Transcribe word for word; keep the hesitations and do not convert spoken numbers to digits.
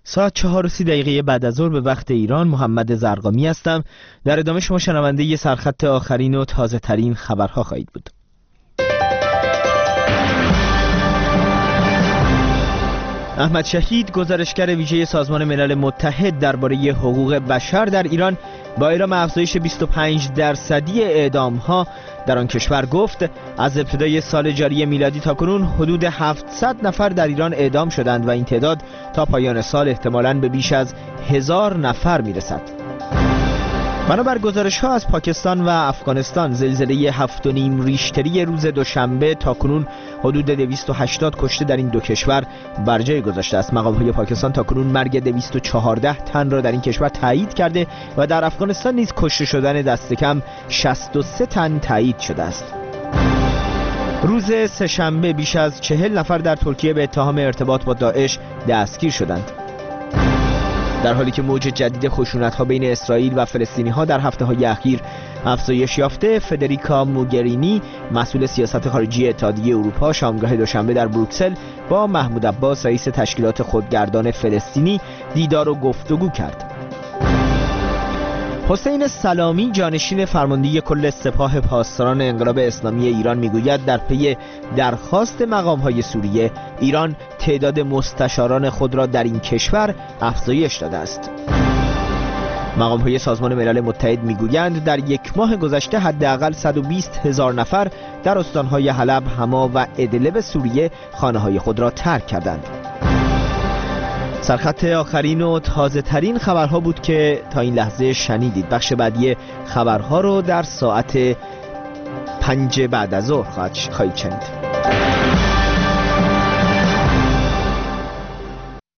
ساعت چهار و سی دقیقه بعد از ظهر به وقت ایران، محمد زرقامی هستم. در ادامه شما شنونده ی سرخط آخرین و تازه ترین خبرها خواهید بود. احمد شهید، گزارشگر ویژه سازمان ملل متحد درباره حقوق بشر در ایران، با اعلام افزایش بیست و پنج درصدی اعدام‌ها در آن کشور گفت از ابتدای سال جاری میلادی تاکنون حدود هفتصد نفر در ایران اعدام شدند و این تعداد تا پایان سال احتمالاً به بیش از هزار نفر میرسد. بنابر گزارش‌ها از پاکستان و افغانستان، زلزله هفت و نیم ریشتری روز دوشنبه تاکنون حدود دویست و هشتاد کشته در این دو کشور بر جای گذاشته است. مقام‌های پاکستان تاکنون مرگ دویست و چهارده تن را در این کشور تایید کرده و در افغانستان نیز کشته شدن دست کم شصت و سه تن تایید شده است. روز سه‌شنبه بیش از چهل نفر در ترکیه به اتهام ارتباط با داعش دستگیر شدند. در حالی که موج جدید خشونت‌ها بین اسرائیل و فلسطینی‌ها در هفته‌های اخیر افزایش یافته، فدریکا موگرینی، مسئول سیاست خارجی اتحادیه اروپا، شامگاه دوشنبه در بروکسل با محمود عباس، رئیس تشکیلات خودگردان فلسطینی، دیدار و گفتگو کرد. حسین سلامی، جانشین فرماندهی کل سپاه پاسداران انقلاب اسلامی ایران، میگوید در پی درخواست مقام‌های سوریه، ایران تعداد مستشاران خود را در این کشور افزایش داده است. مقام‌های سازمان ملل متحد میگویند در یک ماه گذشته حداقل صد و بیست هزار نفر در استان‌های حلب، حما و ادلب سوریه خانه‌های خود را ترک کردند. سرخط آخرین و تازه ترین خبرها بود که تا این لحظه شنیدید. بخش بعدی خبرها رو در ساعت پنج بعد از ظهر خواهید شنید.